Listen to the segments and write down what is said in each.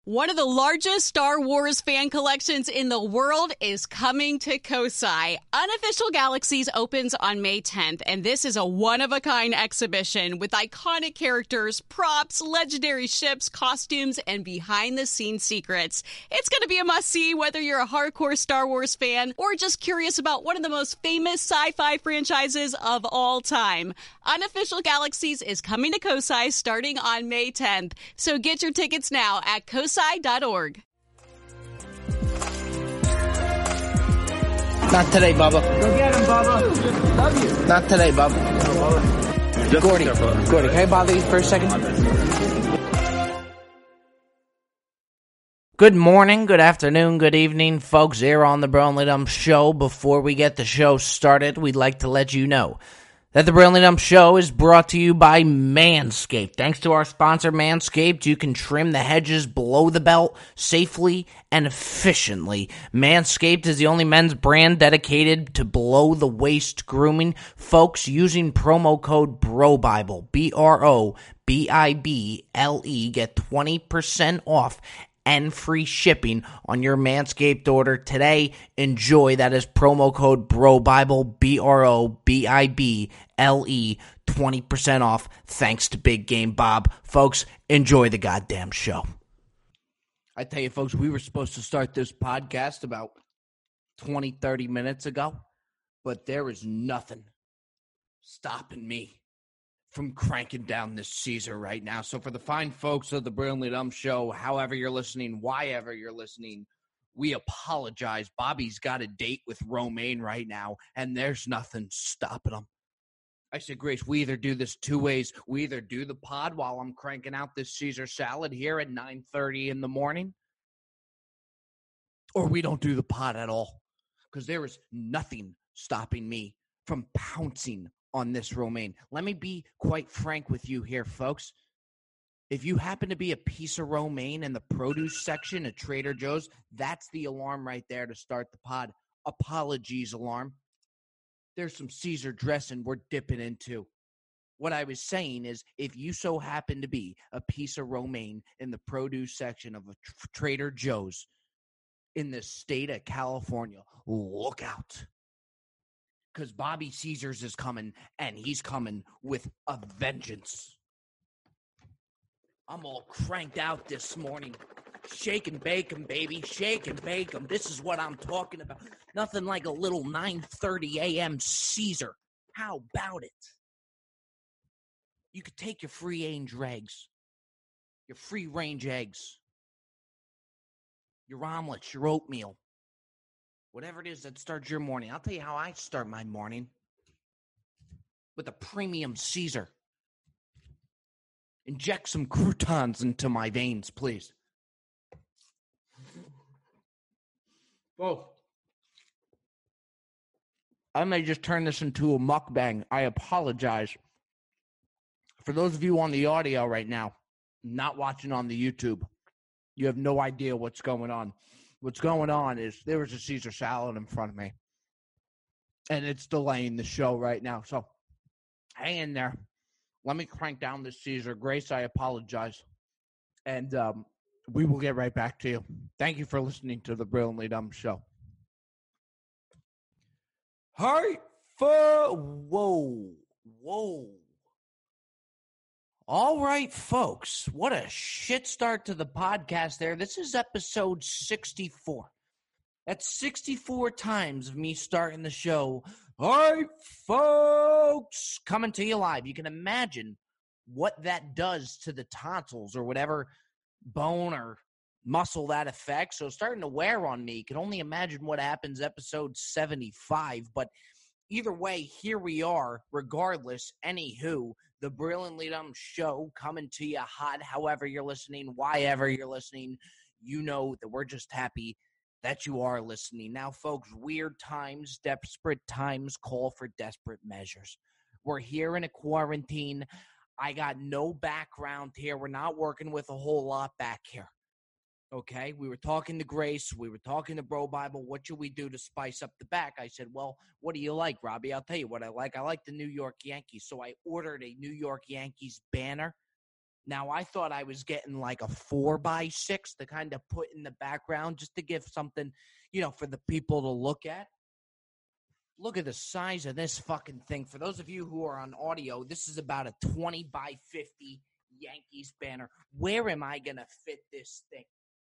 One of the largest Star Wars fan collections in the world is coming to Kosai. Unofficial Galaxies opens on May 10th, and this is a one-of-a-kind exhibition with iconic characters, props, legendary ships, costumes, and behind-the-scenes secrets. It's going to be a must-see whether you're a hardcore Star Wars fan or just curious about one of the most famous sci-fi franchises of all time. Unofficial Galaxies is coming to Kosai starting on May 10th, so get your tickets now at kosai.org. Not today, Bubba. Go get him, Bubba. Love you. Not today, Bubba. Gordy, can I bother you for a second? Good morning, good afternoon, good evening, folks here on the Brilliantly Dumb Show. Before we get the show started, we'd like to let you know that the Brilliantly Dumb Show is brought to you by Manscaped. Thanks to our sponsor, Manscaped, you can trim the hedges below the belt safely and efficiently. Manscaped is the only men's brand dedicated to below-the-waist grooming. Folks, using promo code BROBIBLE, BROBIBLE, get 20% off and free shipping on your Manscaped order today. Enjoy. That is promo code BROBIBLE, BROBIBLE, 20% off thanks to Big Game Bob. Folks, enjoy the goddamn show. I tell you, folks, we were supposed to start this podcast about 20, 30 minutes ago, but there is nothing stopping me from cranking down this Caesar right now. So for the fine folks of the Brilliantly Dumb Show, however you're listening, whyever you're listening, we apologize. Bobby's got a date with Romaine right now, and there's nothing stopping him. I said, Grace, we either do this two ways. We either do the pod while I'm cranking out this Caesar salad here at 9:30 in the morning, or we don't do the pod at all, because there is nothing stopping me from pouncing on this Romaine. Let me be quite frank with you here, folks. If you happen to be a piece of Romaine in the produce section at Trader Joe's, that's the alarm right there to start the pod. Apologies alarm. There's some Caesar dressing we're dipping into. What I was saying is, if you so happen to be a piece of Romaine in the produce section of a Trader Joe's in the state of California, look out. Because Bobby Caesars is coming, and he's coming with a vengeance. I'm all cranked out this morning. Shake and bake 'em, baby. Shake and bake 'em. This is what I'm talking about. Nothing like a little 9:30 a.m. Caesar. How about it? You could take your free-range eggs, your free-range eggs, your omelets, your oatmeal, whatever it is that starts your morning. I'll tell you how I start my morning. With a premium Caesar. Inject some croutons into my veins, please. Oh. I may just turn this into a mukbang. I apologize. For those of you on the audio right now, not watching on the YouTube, you have no idea what's going on. What's going on is there was a Caesar salad in front of me, and it's delaying the show right now. So hang in there. Let me crank down this Caesar. Grace, I apologize. And we will get right back to you. Thank you for listening to the Brilliantly Dumb Show. Whoa. All right, folks, what a shit start to the podcast there. This is episode 64. That's 64 times of me starting the show. All right, folks, coming to you live. You can imagine what that does to the tonsils or whatever bone or muscle that affects. So it's starting to wear on me. You can only imagine what happens episode 75. But either way, here we are, regardless, anywho. The Brilliantly Dumb Show coming to you hot, however you're listening, whyever you're listening. You know that we're just happy that you are listening. Now, folks, weird times, desperate times call for desperate measures. We're here in a quarantine. I got no background here. We're not working with a whole lot back here. Okay, we were talking to Grace. We were talking to Bro Bible. What should we do to spice up the back? I said, well, what do you like, Robbie? I'll tell you what I like. I like the New York Yankees. So I ordered a New York Yankees banner Now, I thought I was getting like a 4x6 to kind of put in the background just to give something, for the people to look at. Look at the size of this fucking thing. For those of you who are on audio, this is about a 20x50 Yankees banner. Where am I going to fit this thing?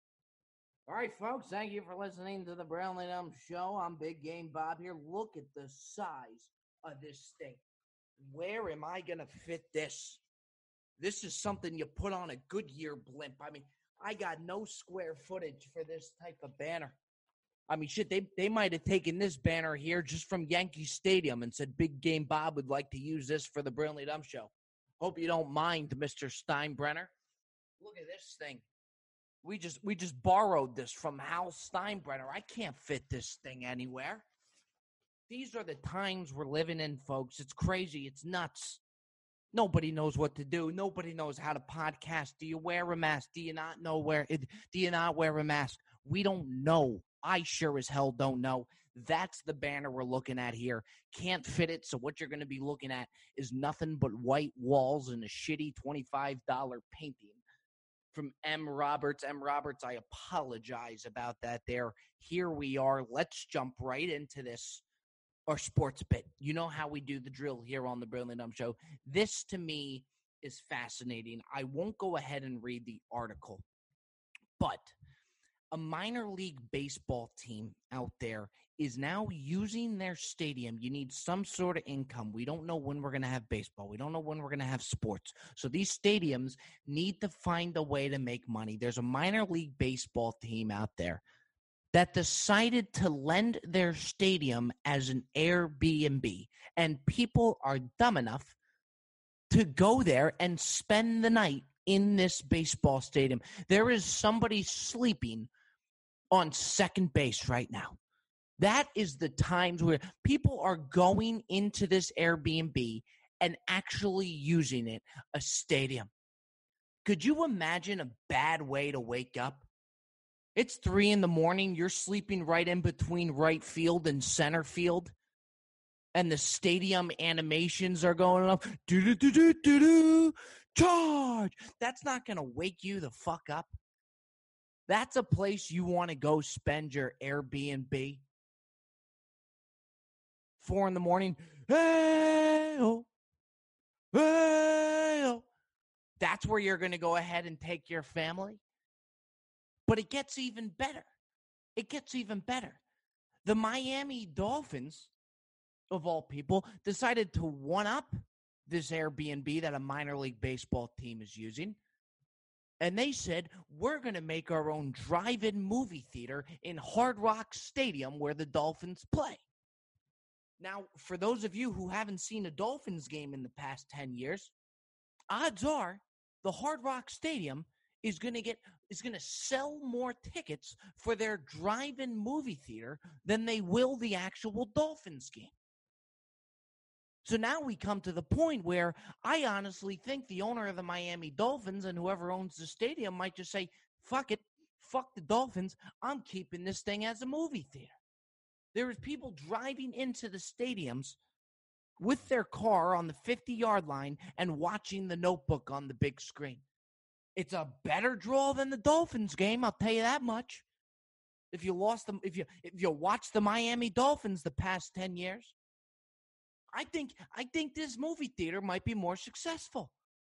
All right, folks, thank you for listening to the Brownlee Dumb Show. I'm Big Game Bob here. Look at the size of this thing. Where am I going to fit this? This is something you put on a Goodyear blimp. I mean, I got no square footage for this type of banner. I mean, shit, they might have taken this banner here just from Yankee Stadium and said Big Game Bob would like to use this for the Brownlee Dumb Show. Hope you don't mind, Mr. Steinbrenner. Look at this thing. We just borrowed this from Hal Steinbrenner. I can't fit this thing anywhere. These are the times we're living in, folks. It's crazy. It's nuts. Nobody knows what to do. Nobody knows how to podcast. Do you wear a mask? Do you not wear a mask? We don't know. I sure as hell don't know. That's the banner we're looking at here. Can't fit it, so what you're going to be looking at is nothing but white walls and a shitty $25 painting from M. Roberts. M. Roberts, I apologize about that there. Here we are. Let's jump right into this. Our sports bit. You know how we do the drill here on the Brownlee Dumb Show. This, to me, is fascinating. I won't go ahead and read the article, but a minor league baseball team out there is now using their stadium. You need some sort of income. We don't know when we're going to have baseball. We don't know when we're going to have sports. So these stadiums need to find a way to make money. There's a minor league baseball team out there that decided to lend their stadium as an Airbnb. And people are dumb enough to go there and spend the night in this baseball stadium. There is somebody sleeping on second base right now. That is the times where people are going into this Airbnb and actually using it, a stadium. Could you imagine a bad way to wake up? It's 3 a.m. You're sleeping right in between right field and center field. And the stadium animations are going up. Do-do-do-do-do-do. Charge. That's not going to wake you the fuck up. That's a place you want to go spend your Airbnb. 4 a.m. Hey-oh. Hey-oh. That's where you're going to go ahead and take your family. But it gets even better. It gets even better. The Miami Dolphins, of all people, decided to one-up this Airbnb that a minor league baseball team is using. And they said, we're going to make our own drive-in movie theater in Hard Rock Stadium where the Dolphins play. Now, for those of you who haven't seen a Dolphins game in the past 10 years, odds are the Hard Rock Stadium is going to sell more tickets for their drive-in movie theater than they will the actual Dolphins game. So now we come to the point where I honestly think the owner of the Miami Dolphins and whoever owns the stadium might just say, fuck it, fuck the Dolphins, I'm keeping this thing as a movie theater. There is people driving into the stadiums with their car on the 50-yard line and watching The Notebook on the big screen. It's a better draw than the Dolphins game, I'll tell you that much. If you watch the Miami Dolphins the past 10 years, I think this movie theater might be more successful.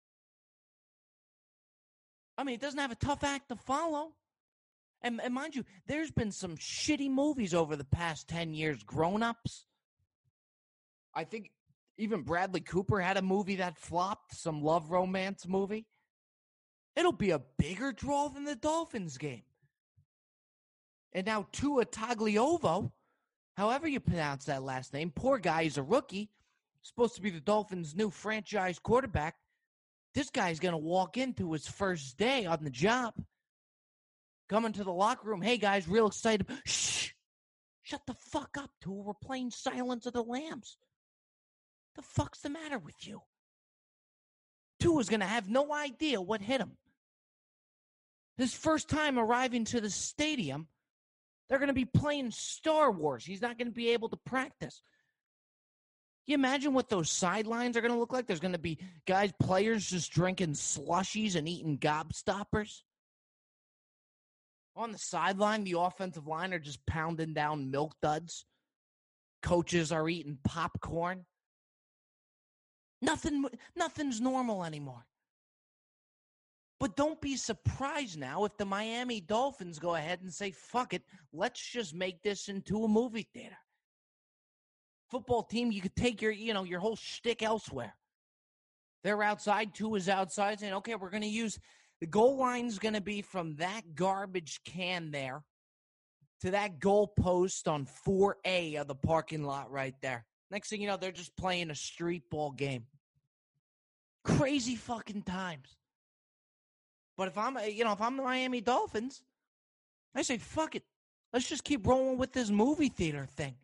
I mean, it doesn't have a tough act to follow. And mind you, there's been some shitty movies over the past 10 years, grown-ups. I think even Bradley Cooper had a movie that flopped, some love romance movie. It'll be a bigger draw than the Dolphins game. And now Tua Tagovailoa, however you pronounce that last name, poor guy, he's a rookie, supposed to be the Dolphins' new franchise quarterback. This guy's going to walk into his first day on the job, come into the locker room, hey guys, real excited. Shh, shut the fuck up, Tua. We're playing Silence of the Lambs. The fuck's the matter with you? Tua's going to have no idea what hit him. His first time arriving to the stadium, they're going to be playing Star Wars. He's not going to be able to practice. You imagine what those sidelines are going to look like? There's going to be players just drinking slushies and eating gobstoppers. On the sideline, the offensive line are just pounding down milk duds. Coaches are eating popcorn. Nothing's normal anymore. But don't be surprised now if the Miami Dolphins go ahead and say, fuck it, let's just make this into a movie theater. Football team, you could take your whole shtick elsewhere. They're outside, Tua's outside, saying, okay, we're going to use the goal line's going to be from that garbage can there to that goal post on 4A of the parking lot right there. Next thing you know, they're just playing a street ball game. Crazy fucking times. But if I'm the Miami Dolphins, I say, fuck it. Let's just keep rolling with this movie theater thing.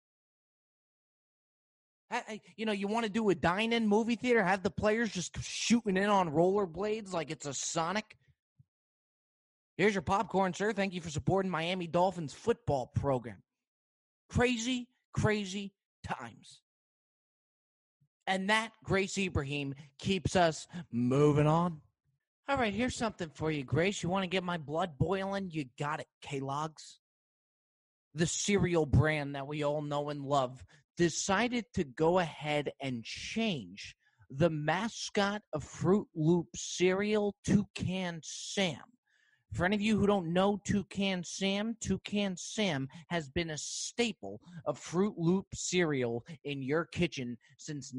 You want to do a dine-in movie theater, have the players just shooting in on rollerblades like it's a Sonic? Here's your popcorn, sir. Thank you for supporting Miami Dolphins football program. Crazy, crazy times. And that, Grace Ibrahim, keeps us moving on. All right, here's something for you, Grace. You want to get my blood boiling? You got it, Kellogg's. The cereal brand that we all know and love decided to go ahead and change the mascot of Fruit Loop cereal, Toucan Sam. For any of you who don't know Toucan Sam has been a staple of Fruit Loop cereal in your kitchen since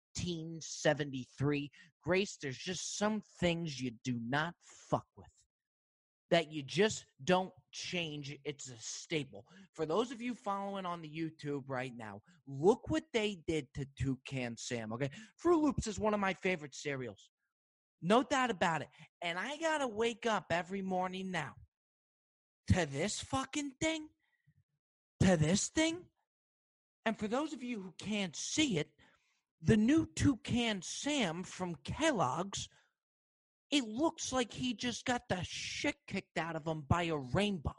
1973. Grace, there's just some things you do not fuck with, that you just don't change. It's a staple. For those of you following on the YouTube right now, look what they did to Toucan Sam, okay? Fruit Loops is one of my favorite cereals. No doubt about it. And I got to wake up every morning now to this fucking thing, to this thing. And for those of you who can't see it, the new Toucan Sam from Kellogg's, it looks like he just got the shit kicked out of him by a rainbow.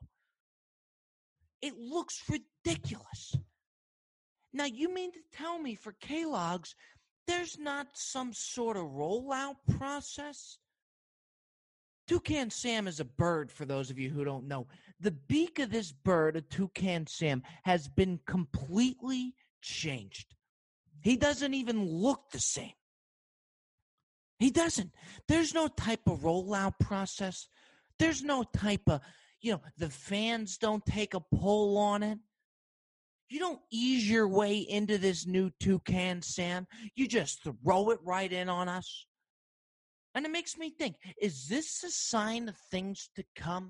It looks ridiculous. Now, you mean to tell me for Kellogg's, there's not some sort of rollout process? Toucan Sam is a bird, for those of you who don't know. The beak of this bird, a Toucan Sam, has been completely changed. He doesn't even look the same. He doesn't. There's no type of rollout process. There's no type of, the fans don't take a poll on it. You don't ease your way into this new Toucan Sam. You just throw it right in on us. And it makes me think, is this a sign of things to come?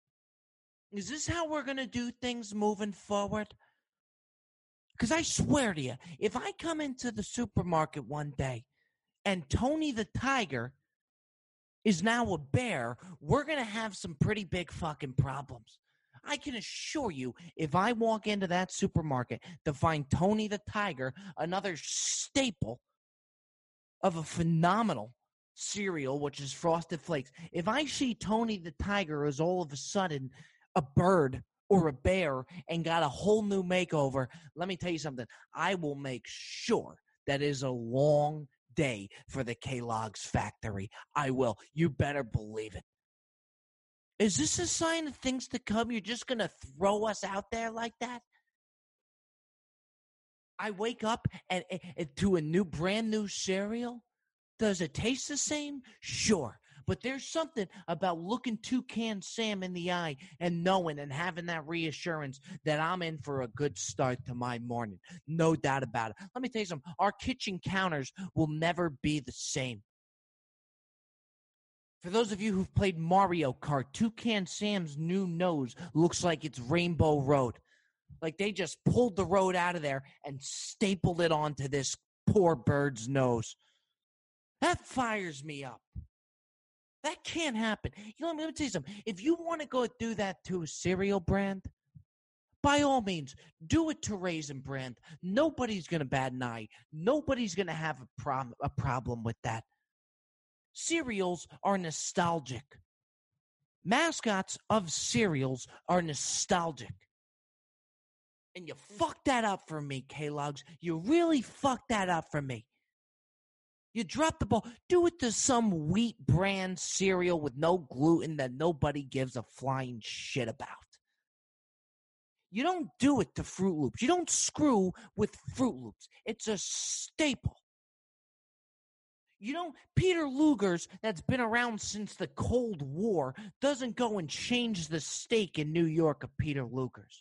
Is this how we're going to do things moving forward? Because I swear to you, if I come into the supermarket one day and Tony the Tiger is now a bear, we're going to have some pretty big fucking problems. I can assure you, if I walk into that supermarket to find Tony the Tiger, another staple of a phenomenal cereal, which is Frosted Flakes, if I see Tony the Tiger as all of a sudden a bird or a bear and got a whole new makeover, let me tell you something. I will make sure that is a long day for the Kellogg's factory. I will. You better believe it. Is this a sign of things to come? You're just going to throw us out there like that? I wake up and to a brand new cereal. Does it taste the same? Sure. But there's something about looking Toucan Sam in the eye and knowing and having that reassurance that I'm in for a good start to my morning. No doubt about it. Let me tell you something. Our kitchen counters will never be the same. For those of you who've played Mario Kart, Toucan Sam's new nose looks like it's Rainbow Road. Like they just pulled the road out of there and stapled it onto this poor bird's nose. That fires me up. That can't happen. Let me tell you something. If you want to go do that to a cereal brand, by all means, do it to Raisin Brand. Nobody's going to bat an eye. Nobody's going to have a problem with that. Cereals are nostalgic. Mascots of cereals are nostalgic. And you fucked that up for me, K-Logs. You really fucked that up for me. You dropped the ball. Do it to some wheat brand cereal with no gluten that nobody gives a flying shit about. You don't do it to Fruit Loops. You don't screw with Fruit Loops. It's a staple. You don't, Peter Luger's, that's been around since the Cold War, doesn't go and change the steak in New York of Peter Luger's.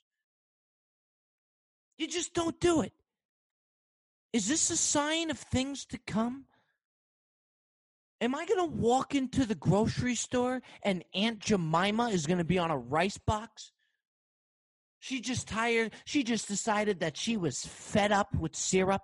You just don't do it. Is this a sign of things to come? Am I going to walk into the grocery store and Aunt Jemima is going to be on a rice box? She just decided that she was fed up with syrup.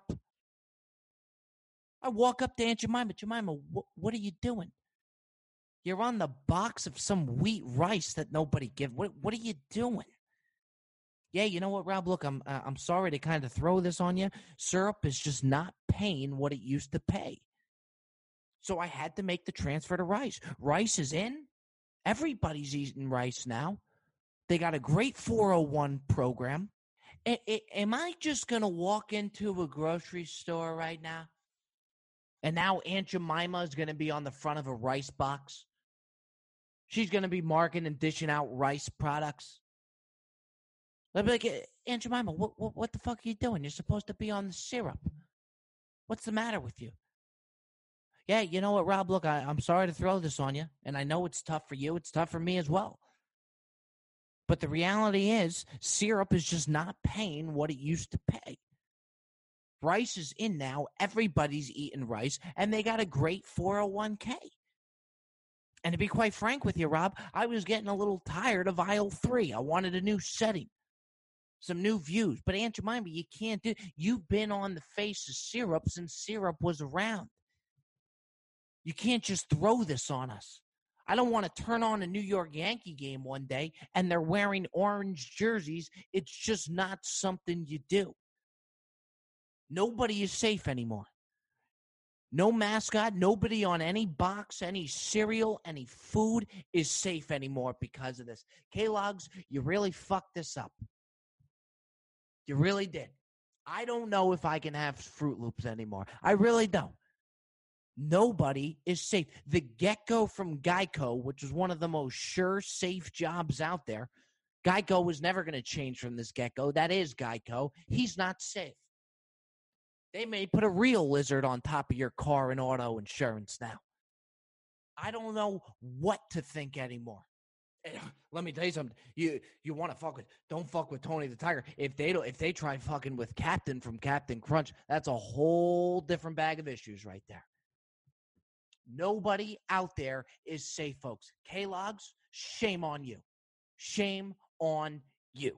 I walk up to Aunt Jemima. Jemima, what are you doing? You're on the box of some wheat rice that nobody gives. What are you doing? Yeah, you know what, Rob? Look, I'm sorry to kind of throw this on you. Syrup is just not paying what it used to pay. So I had to make the transfer to rice. Rice is in. Everybody's eating rice now. They got a great 401 program. Am I just going to walk into a grocery store right now? And now Aunt Jemima is going to be on the front of a rice box. She's going to be marketing and dishing out rice products. I'll be like, Aunt Jemima, what the fuck are you doing? You're supposed to be on the syrup. What's the matter with you? Yeah, you know what, Rob? Look, I'm sorry to throw this on you, and I know it's tough for you. It's tough for me as well. But the reality is, syrup is just not paying what it used to pay. Rice is in now. Everybody's eating rice, and they got a great 401k. And to be quite frank with you, Rob, I was getting a little tired of aisle 3. I wanted a new setting, some new views. But Aunt Jemima, you can't do. You've been on the face of syrup since syrup was around. You can't just throw this on us. I don't want to turn on a New York Yankee game one day and they're wearing orange jerseys. It's just not something you do. Nobody is safe anymore. No mascot, nobody on any box, any cereal, any food is safe anymore because of this. K-Logs, you really fucked this up. You really did. I don't know if I can have Fruit Loops anymore. I really don't. Nobody is safe. The Gecko from Geico, which is one of the most sure, safe jobs out there, Geico was never going to change from this Gecko. That is Geico. He's not safe. They may put a real lizard on top of your car and auto insurance now. I don't know what to think anymore. Let me tell you something. You want to fuck with? Don't fuck with Tony the Tiger. If they try fucking with Captain from Captain Crunch, that's a whole different bag of issues right there. Nobody out there is safe, folks. K-Logs, shame on you. Shame on you.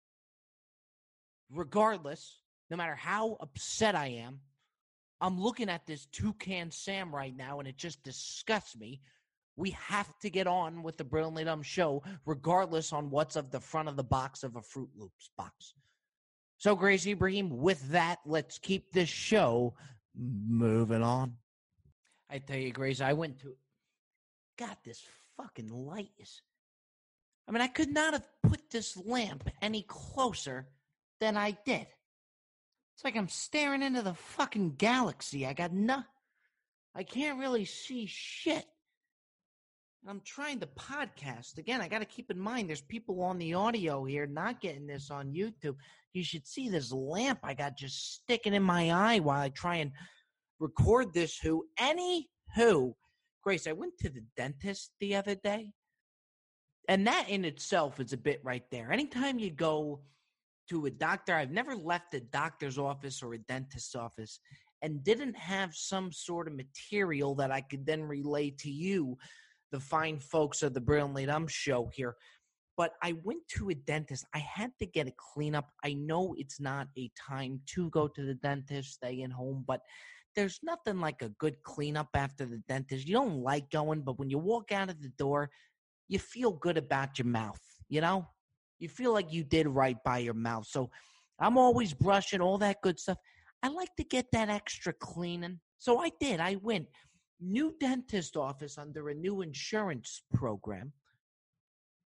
Regardless, no matter how upset I am, I'm looking at this Toucan Sam right now, and it just disgusts me. We have to get on with the Brilliantly Dumb show, regardless on what's of the front of the box of a Fruit Loops box. So, Grace Ibrahim, with that, let's keep this show moving on. I tell you, Grace, I went to... God, this fucking light is... I mean, I could not have put this lamp any closer than I did. It's like I'm staring into the fucking galaxy. I can't really see shit. And I'm trying to podcast. Again, I got to keep in mind there's people on the audio here not getting this on YouTube. You should see this lamp I got just sticking in my eye while I try and record this. Anywho, Grace, I went to the dentist the other day. And that in itself is a bit right there. Anytime you go to a doctor, I've never left a doctor's office or a dentist's office and didn't have some sort of material that I could then relay to you, the fine folks of the Brilliantly Dumb show here. But I went to a dentist. I had to get a cleanup. I know it's not a time to go to the dentist, stay at home, but there's nothing like a good cleanup after the dentist. You don't like going, but when you walk out of the door, you feel good about your mouth, you know? You feel like you did right by your mouth. So I'm always brushing, all that good stuff. I like to get that extra cleaning. So I did. I went. New dentist office under a new insurance program.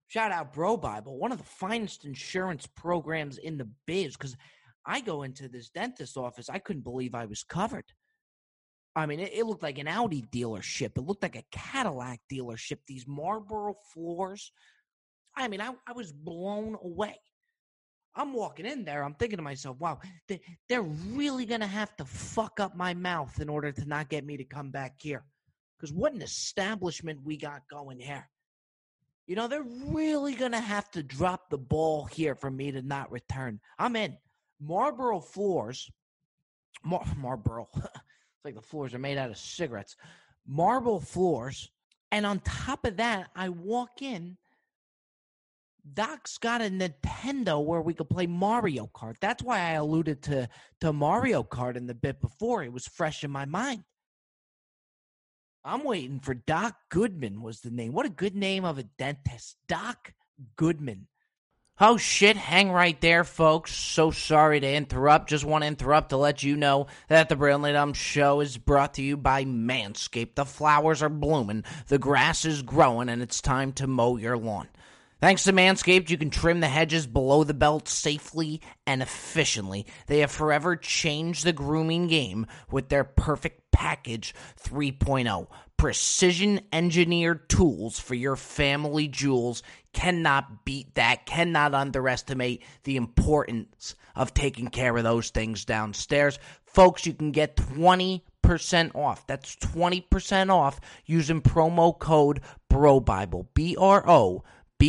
Shout out Bro Bible, one of the finest insurance programs in the biz, because I go into this dentist office, I couldn't believe I was covered. I mean, it looked like an Audi dealership. It looked like a Cadillac dealership. These Marlboro floors. I mean, I was blown away. I'm walking in there. I'm thinking to myself, wow, they're really going to have to fuck up my mouth in order to not get me to come back here. Because what an establishment we got going here. You know, they're really going to have to drop the ball here for me to not return. I'm in. Marlboro floors. Marlboro. It's like the floors are made out of cigarettes. Marble floors. And on top of that, I walk in. Doc's got a Nintendo where we could play Mario Kart. That's why I alluded to Mario Kart in the bit before. It was fresh in my mind. I'm waiting for Doc Goodman was the name. What a good name of a dentist. Doc Goodman. Oh, shit. Hang right there, folks. So sorry to interrupt. Just want to interrupt to let you know that the Brilliantly Dumb Show is brought to you by Manscaped. The flowers are blooming, the grass is growing, and it's time to mow your lawn. Thanks to Manscaped, you can trim the hedges below the belt safely and efficiently. They have forever changed the grooming game with their Perfect Package 3.0. Precision-engineered tools for your family jewels. Cannot beat that. Cannot underestimate the importance of taking care of those things downstairs. Folks, you can get 20% off. That's 20% off using promo code BROBIBLE. BROBIBLE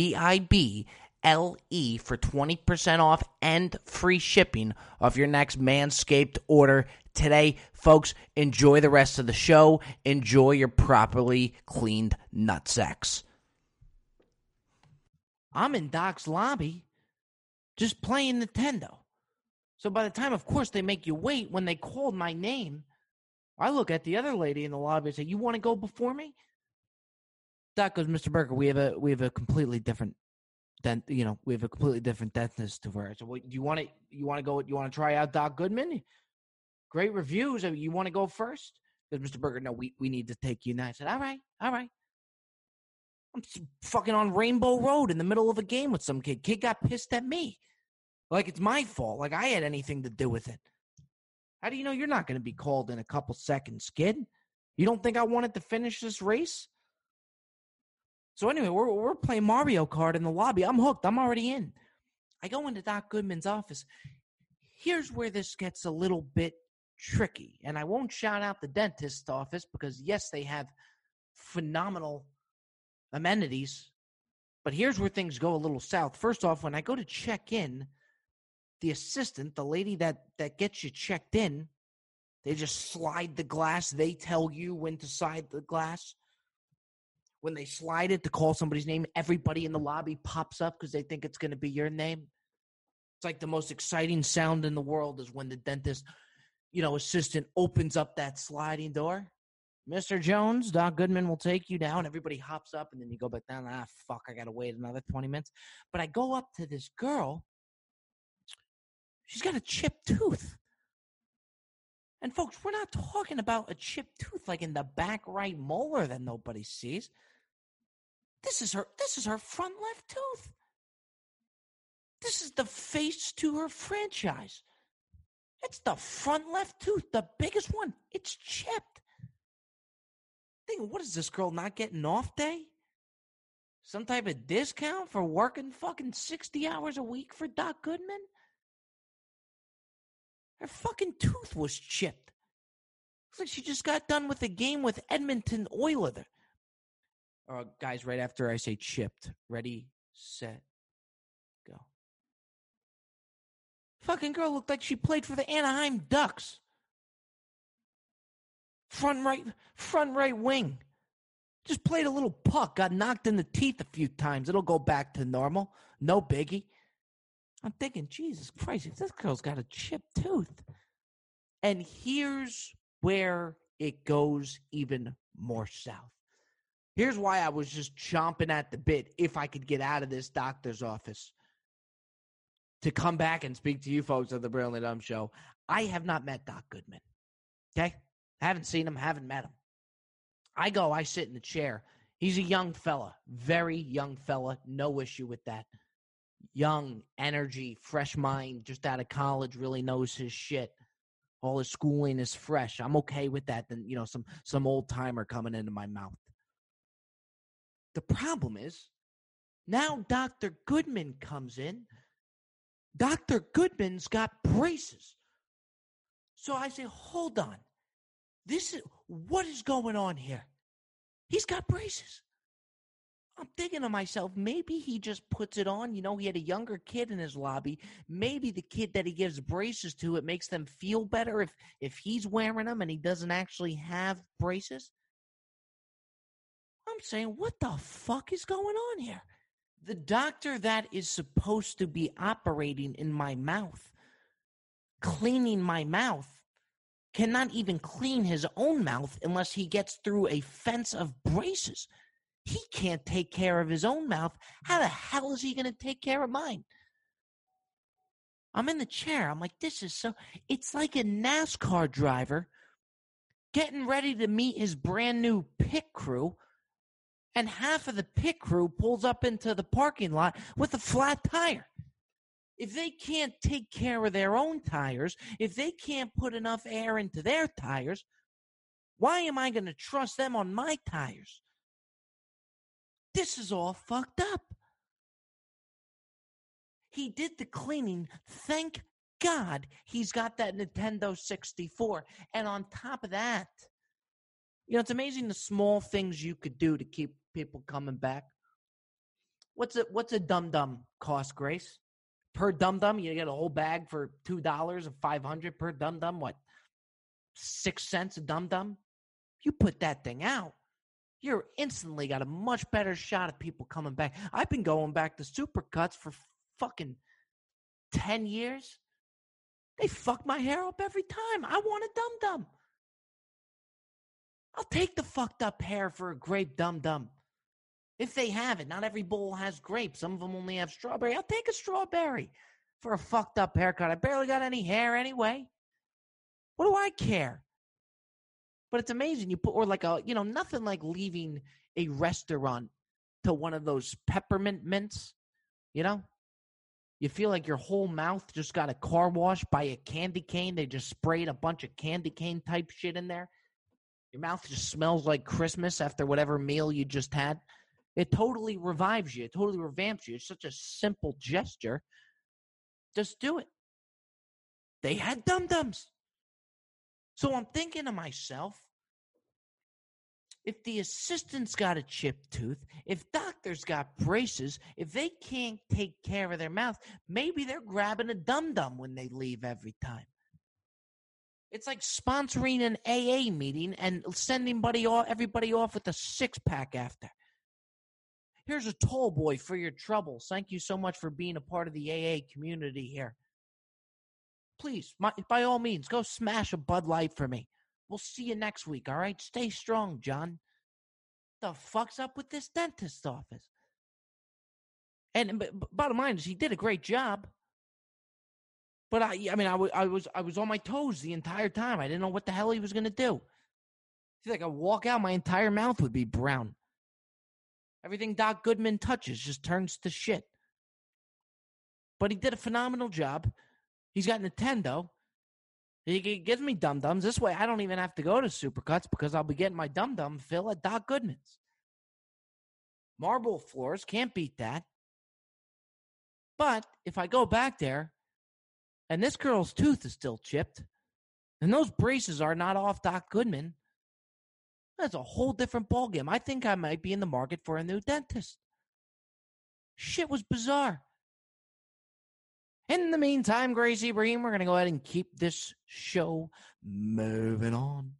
for 20% off and free shipping of your next Manscaped order today. Folks, enjoy the rest of the show. Enjoy your properly cleaned nutsacks. I'm in Doc's lobby just playing Nintendo. So by the time, of course, they make you wait, when they called my name, I look at the other lady in the lobby and say, "You want to go before me?" Doc goes, "Mr. Berger, we have a completely different dentist to wear." So, what, you want to try out Doc Goodman? Great reviews. You want to go first? Because Mr. Berger, no, we need to take you now. I said, all right. I'm fucking on Rainbow Road in the middle of a game with some kid. Kid got pissed at me. Like it's my fault. Like I had anything to do with it. How do you know you're not going to be called in a couple seconds, kid? You don't think I wanted to finish this race? So anyway, we're playing Mario Kart in the lobby. I'm hooked. I'm already in. I go into Doc Goodman's office. Here's where this gets a little bit tricky. And I won't shout out the dentist's office because, yes, they have phenomenal amenities. But here's where things go a little south. First off, when I go to check in, the assistant, the lady that gets you checked in, they just slide the glass. They tell you when to slide the glass. When they slide it to call somebody's name, everybody in the lobby pops up because they think it's going to be your name. It's like the most exciting sound in the world is when the dentist, assistant opens up that sliding door. Mr. Jones, Doc Goodman will take you down. Everybody hops up, and then you go back down. Fuck, I got to wait another 20 minutes. But I go up to this girl. She's got a chipped tooth. And, folks, we're not talking about a chipped tooth like in the back right molar that nobody sees. This is her front left tooth. This is the face to her franchise. It's the front left tooth, the biggest one. It's chipped. Thinking, what is this girl not getting off day? Some type of discount for working fucking 60 hours a week for Doc Goodman? Her fucking tooth was chipped. Looks like she just got done with a game with Edmonton Oilers. Guys, right after I say chipped. Ready, set, go. Fucking girl looked like she played for the Anaheim Ducks. Front right wing. Just played a little puck. Got knocked in the teeth a few times. It'll go back to normal. No biggie. I'm thinking, Jesus Christ, this girl's got a chipped tooth. And here's where it goes even more south. Here's why I was just chomping at the bit if I could get out of this doctor's office to come back and speak to you folks at the Brilliantly Dumb Show. I have not met Doc Goodman. Okay? Haven't seen him, haven't met him. I sit in the chair He's a young fella, very young fella, no issue with that. Young, energy, fresh mind, just out of college, really knows his shit. All his schooling is fresh. I'm okay with that than, some old timer coming into my mouth. The problem is, now Dr. Goodman comes in. Dr. Goodman's got braces. So I say, hold on. What is going on here? He's got braces. I'm thinking to myself, maybe he just puts it on. He had a younger kid in his lobby. Maybe the kid that he gives braces to, it makes them feel better if he's wearing them and he doesn't actually have braces. I'm saying, what the fuck is going on here? The doctor that is supposed to be operating in my mouth, cleaning my mouth, cannot even clean his own mouth unless he gets through a fence of braces. He can't take care of his own mouth. How the hell is he going to take care of mine? I'm in the chair. I'm like, it's like a NASCAR driver getting ready to meet his brand new pit crew, and half of the pit crew pulls up into the parking lot with a flat tire. If they can't take care of their own tires, if they can't put enough air into their tires, why am I going to trust them on my tires? This is all fucked up. He did the cleaning. Thank God he's got that Nintendo 64. And on top of that, it's amazing the small things you could do to keep people coming back. What's a dum-dum cost, Grace? Per dum-dum, you get a whole bag for $2 or $500 per dum-dum. What? 6 cents a dum-dum? You put that thing out, you're instantly got a much better shot at people coming back. I've been going back to Supercuts for fucking 10 years. They fuck my hair up every time. I want a dum-dum. I'll take the fucked up hair for a grape dum-dum. If they have it, not every bowl has grapes. Some of them only have strawberry. I'll take a strawberry for a fucked up haircut. I barely got any hair anyway. What do I care? But it's amazing. Nothing like leaving a restaurant to one of those peppermint mints. You feel like your whole mouth just got a car wash by a candy cane. They just sprayed a bunch of candy cane type shit in there. Your mouth just smells like Christmas after whatever meal you just had. It totally revives you. It totally revamps you. It's such a simple gesture. Just do it. They had dum-dums. So I'm thinking to myself, if the assistant's got a chipped tooth, if doctors got braces, if they can't take care of their mouth, maybe they're grabbing a dum-dum when they leave every time. It's like sponsoring an AA meeting and sending everybody off with a six-pack after. Here's a tall boy for your troubles. Thank you so much for being a part of the AA community here. Please, by all means, go smash a Bud Light for me. We'll see you next week, all right? Stay strong, John. The fuck's up with this dentist's office? And bottom line is, he did a great job. But I was on my toes the entire time. I didn't know what the hell he was gonna do. I feel like I walk out, my entire mouth would be brown. Everything Doc Goodman touches just turns to shit. But he did a phenomenal job. He's got Nintendo. He gives me dum-dums. This way, I don't even have to go to Supercuts because I'll be getting my dum-dum fill at Doc Goodman's. Marble floors, can't beat that. But if I go back there, and this girl's tooth is still chipped, and those braces are not off Doc Goodman, that's a whole different ballgame. I think I might be in the market for a new dentist. Shit was bizarre. In the meantime, Gracie Breen, we're going to go ahead and keep this show moving on.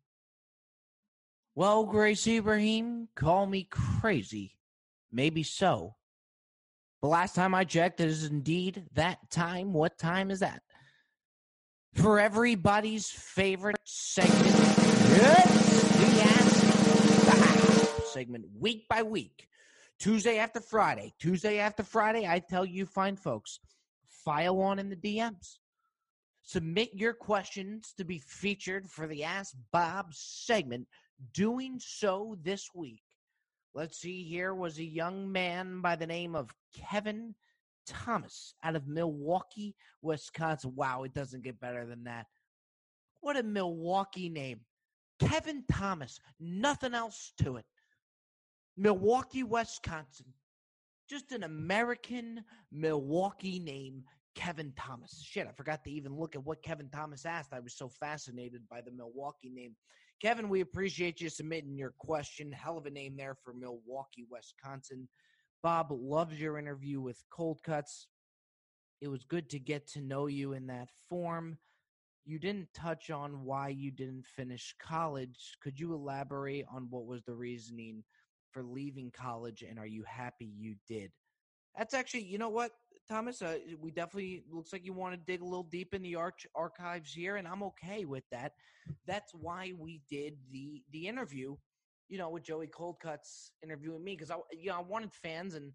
Well, Gracie Ibrahim, call me crazy. Maybe so. The last time I checked, it is indeed that time. What time is that? For everybody's favorite segment, it's the Ask the segment, week by week. Tuesday after Friday. I tell you fine folks, file on in the DMs. Submit your questions to be featured for the Ask Bob segment. Doing so this week Let's see here, was a young man by the name of Kevin Thomas out of Milwaukee, Wisconsin. Wow, it doesn't get better than that. What a Milwaukee name. Kevin Thomas. Nothing else to it. Milwaukee, Wisconsin. Just an American Milwaukee name, Kevin Thomas. Shit, I forgot to even look at what Kevin Thomas asked. I was so fascinated by the Milwaukee name. Kevin, we appreciate you submitting your question. Hell of a name there for Milwaukee, Wisconsin. Bob loves your interview with Cold Cuts. It was good to get to know you in that form. You didn't touch on why you didn't finish college. Could you elaborate on what was the reasoning for leaving college, and are you happy you did? That's actually, you know what, Thomas? We definitely, looks like you want to dig a little deep in the archives here, and I'm okay with that. That's why we did the interview, with Joey Cold Cuts interviewing me, because I wanted fans and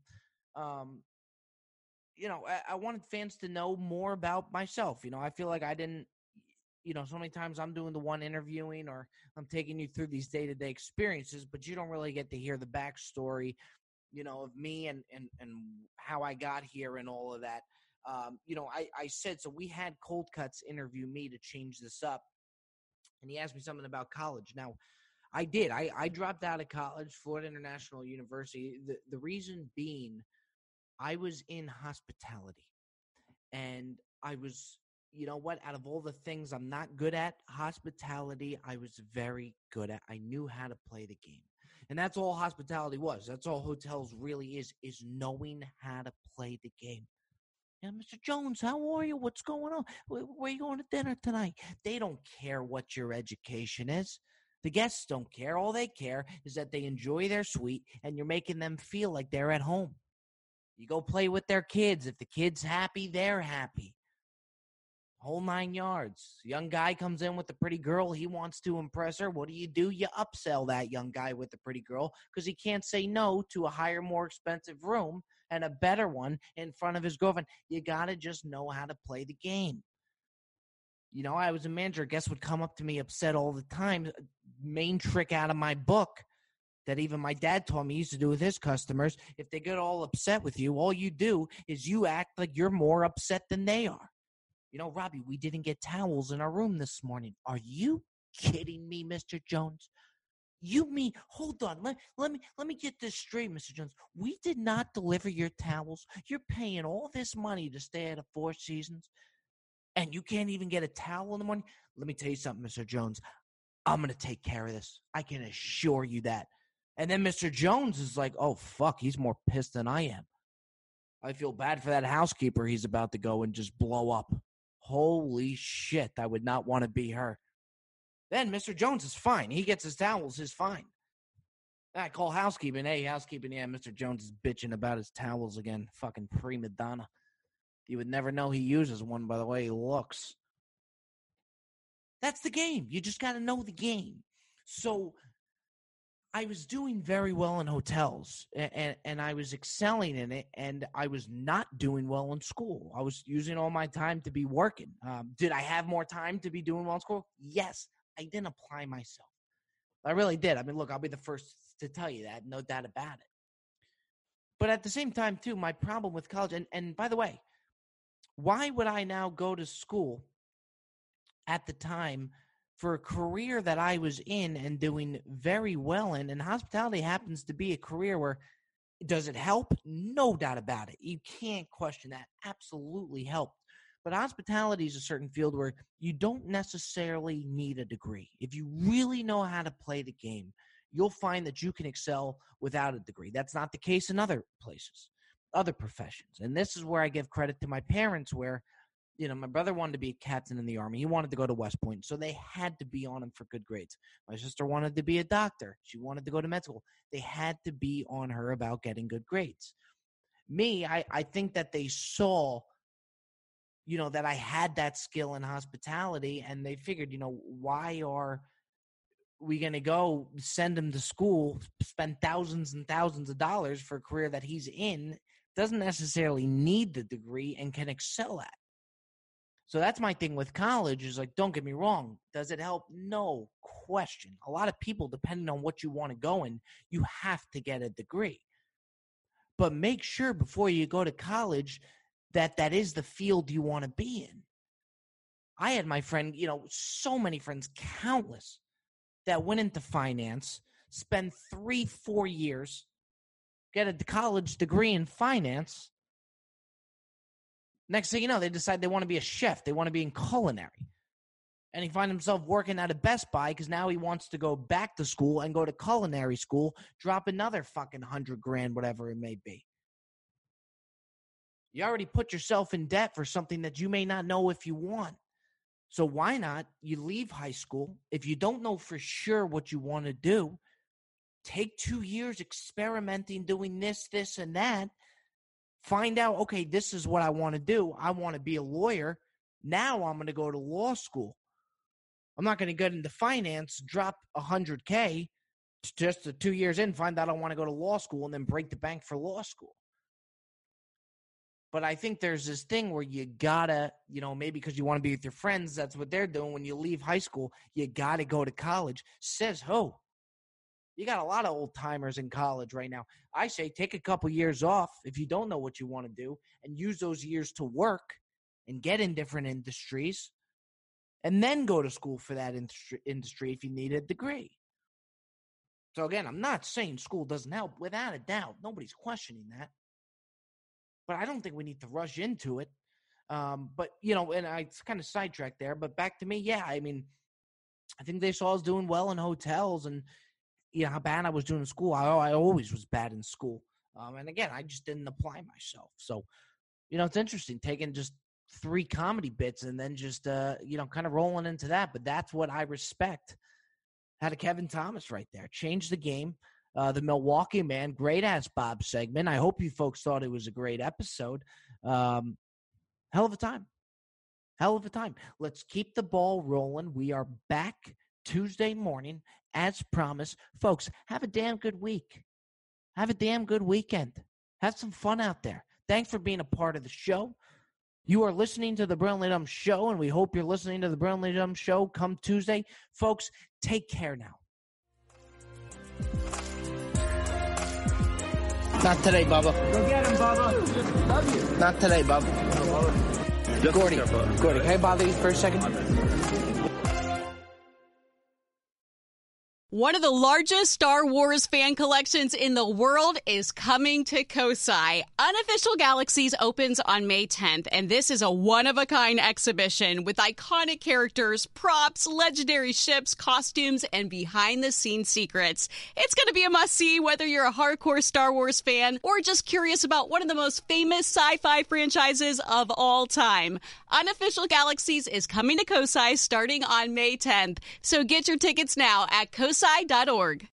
I wanted fans to know more about myself. I feel like I didn't. So many times I'm doing the one interviewing or I'm taking you through these day-to-day experiences, but you don't really get to hear the backstory, of me and how I got here and all of that. I said, so we had Cold Cuts interview me to change this up, and he asked me something about college. Now, I did. I dropped out of college, Florida International University. The reason being, I was in hospitality, and I was – you know what? Out of all the things I'm not good at, hospitality, I was very good at. I knew how to play the game. And that's all hospitality was. That's all hotels really is knowing how to play the game. Yeah, Mr. Jones, how are you? What's going on? Where are you going to dinner tonight? They don't care what your education is. The guests don't care. All they care is that they enjoy their suite and you're making them feel like they're at home. You go play with their kids. If the kid's happy, they're happy. Whole 9 yards. Young guy comes in with a pretty girl. He wants to impress her. What do? You upsell that young guy with the pretty girl because he can't say no to a higher, more expensive room and a better one in front of his girlfriend. You got to just know how to play the game. I was a manager. Guests would come up to me upset all the time. Main trick out of my book that even my dad taught me he used to do with his customers. If they get all upset with you, all you do is you act like you're more upset than they are. Robbie, we didn't get towels in our room this morning. Are you kidding me, Mr. Jones? You mean, hold on, let me get this straight, Mr. Jones. We did not deliver your towels. You're paying all this money to stay at a Four Seasons, and you can't even get a towel in the morning? Let me tell you something, Mr. Jones. I'm going to take care of this. I can assure you that. And then Mr. Jones is like, oh, fuck, he's more pissed than I am. I feel bad for that housekeeper he's about to go and just blow up. Holy shit, I would not want to be her. Then Mr. Jones is fine. He gets his towels, he's fine. I call housekeeping. Hey, housekeeping, yeah, Mr. Jones is bitching about his towels again. Fucking prima donna. You would never know he uses one by the way he looks. That's the game. You just got to know the game. So I was doing very well in hotels, and I was excelling in it, and I was not doing well in school. I was using all my time to be working. Did I have more time to be doing well in school? Yes. I didn't apply myself. I really did. I mean, look, I'll be the first to tell you that. No doubt about it. But at the same time, too, my problem with college, and by the way, why would I now go to school at the time for a career that I was in and doing very well in? And hospitality happens to be a career where, does it help? No doubt about it. You can't question that. Absolutely helped. But hospitality is a certain field where you don't necessarily need a degree. If you really know how to play the game, you'll find that you can excel without a degree. That's not the case in other places, other professions. And this is where I give credit to my parents where, my brother wanted to be a captain in the Army. He wanted to go to West Point, so they had to be on him for good grades. My sister wanted to be a doctor. She wanted to go to med school. They had to be on her about getting good grades. Me, I think that they saw, that I had that skill in hospitality, and they figured, why are we going to go send him to school, spend thousands and thousands of dollars for a career that he's in, doesn't necessarily need the degree and can excel at. So that's my thing with college is like, don't get me wrong. Does it help? No question. A lot of people, depending on what you want to go in, you have to get a degree. But make sure before you go to college that that is the field you want to be in. I had my friend, so many friends, countless, that went into finance, spend 3-4 years, get a college degree in finance. Next thing you know, they decide they want to be a chef. They want to be in culinary. And he finds himself working at a Best Buy because now he wants to go back to school and go to culinary school, drop another fucking $100,000, whatever it may be. You already put yourself in debt for something that you may not know if you want. So why not? You leave high school. If you don't know for sure what you want to do, take 2 years experimenting, doing this, and that. Find out, okay, this is what I want to do. I want to be a lawyer. Now I'm going to go to law school. I'm not going to get into finance, drop $100,000 just 2 years in, find out I want to go to law school, and then break the bank for law school. But I think there's this thing where you gotta, maybe because you want to be with your friends, that's what they're doing. When you leave high school, you gotta go to college. Says who? You got a lot of old timers in college right now. I say take a couple years off if you don't know what you want to do and use those years to work and get in different industries and then go to school for that industry if you need a degree. So again, I'm not saying school doesn't help. Without a doubt, nobody's questioning that. But I don't think we need to rush into it. But, and I kind of sidetracked there. But back to me, yeah, I mean, I think they saw I was doing well in hotels and, how bad I was doing in school. I always was bad in school. And, again, I just didn't apply myself. So, it's interesting taking just 3 comedy bits and then just, kind of rolling into that. But that's what I respect out of Kevin Thomas right there. Changed the game. The Milwaukee Man, great-ass Bob segment. I hope you folks thought it was a great episode. Hell of a time. Hell of a time. Let's keep the ball rolling. We are back Tuesday morning, as promised. Folks, have a damn good week. Have a damn good weekend. Have some fun out there. Thanks for being a part of the show. You are listening to The Brilliantly Dumb Show, and we hope you're listening to The Brilliantly Dumb Show come Tuesday. Folks, take care now. Not today, Bubba. Go get him, Bubba. Love you. Not today, Bubba. Gordy, can I bother you for a second? One of the largest Star Wars fan collections in the world is coming to Kosai. Unofficial Galaxies opens on May 10th, and this is a one-of-a-kind exhibition with iconic characters, props, legendary ships, costumes, and behind-the-scenes secrets. It's going to be a must-see whether you're a hardcore Star Wars fan or just curious about one of the most famous sci-fi franchises of all time. Unofficial Galaxies is coming to Kosai starting on May 10th, so get your tickets now at kosai.org.